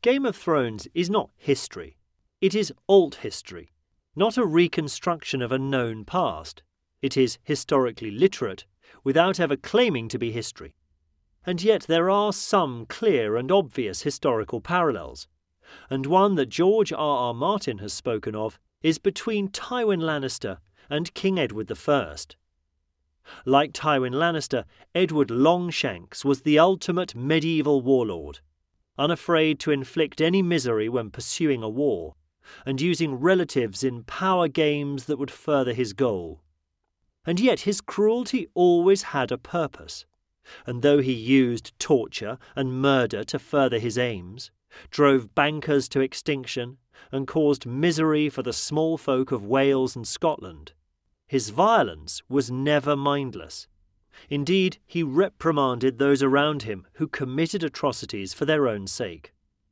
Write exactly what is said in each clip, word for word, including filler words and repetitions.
Game of Thrones is not history. It is alt history, not a reconstruction of a known past. It is historically literate, without ever claiming to be history. And yet there are some clear and obvious historical parallels, and one that George R R Martin has spoken of is between Tywin Lannister and King Edward the First. Like Tywin Lannister, Edward Longshanks was the ultimate medieval warlord, unafraid to inflict any misery when pursuing a war, and using relatives in power games that would further his goal. And yet his cruelty always had a purpose, and though he used torture and murder to further his aims, drove bankers to extinction, and caused misery for the small folk of Wales and Scotland, his violence was never mindless. Indeed, he reprimanded those around him who committed atrocities for their own sake.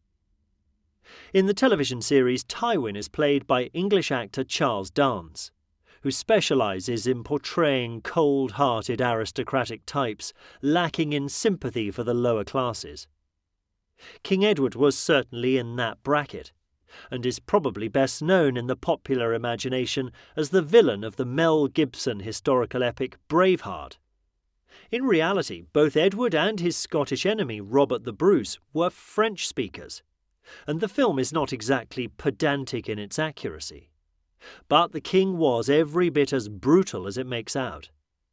In the television series, Tywin is played by English actor Charles Dance, who specialises in portraying cold-hearted aristocratic types lacking in sympathy for the lower classes. King Edward was certainly in that bracket, and is probably best known in the popular imagination as the villain of the Mel Gibson historical epic Braveheart. In reality, both Edward and his Scottish enemy Robert the Bruce were French speakers, and the film is not exactly pedantic in its accuracy. But the king was every bit as brutal as it makes out.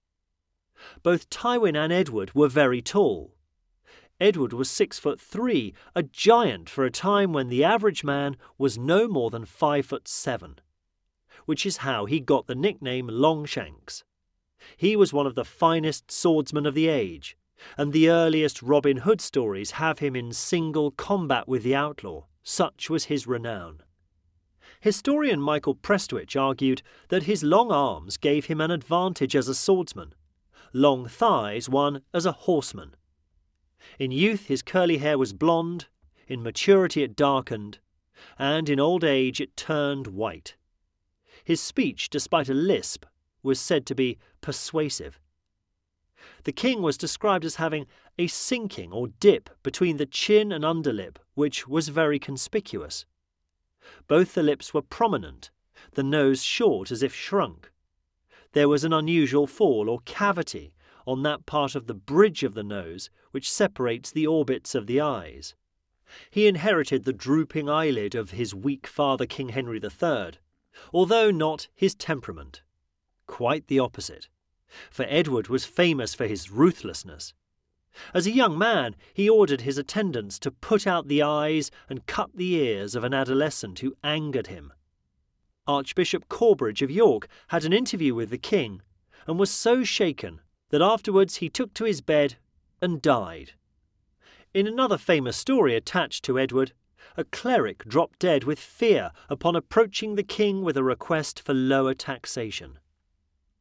Both Tywin and Edward were very tall. Edward was six foot three, a giant for a time when the average man was no more than five foot seven, which is how he got the nickname Longshanks. He was one of the finest swordsmen of the age, and the earliest Robin Hood stories have him in single combat with the outlaw. Such was his renown. Historian Michael Prestwich argued that his long arms gave him an advantage as a swordsman, long thighs won as a horseman. In youth his curly hair was blonde, in maturity it darkened, and in old age it turned white. His speech, despite a lisp, was said to be persuasive. The king was described as having a sinking or dip between the chin and underlip, which was very conspicuous. Both the lips were prominent, the nose short as if shrunk. There was an unusual fall or cavity on that part of the bridge of the nose which separates the orbits of the eyes. He inherited the drooping eyelid of his weak father King Henry the Third, although not his temperament. Quite the opposite, for Edward was famous for his ruthlessness. As a young man, he ordered his attendants to put out the eyes and cut the ears of an adolescent who angered him. Archbishop Corbridge of York had an interview with the king and was so shaken that afterwards he took to his bed and died. In another famous story attached to Edward, a cleric dropped dead with fear upon approaching the king with a request for lower taxation.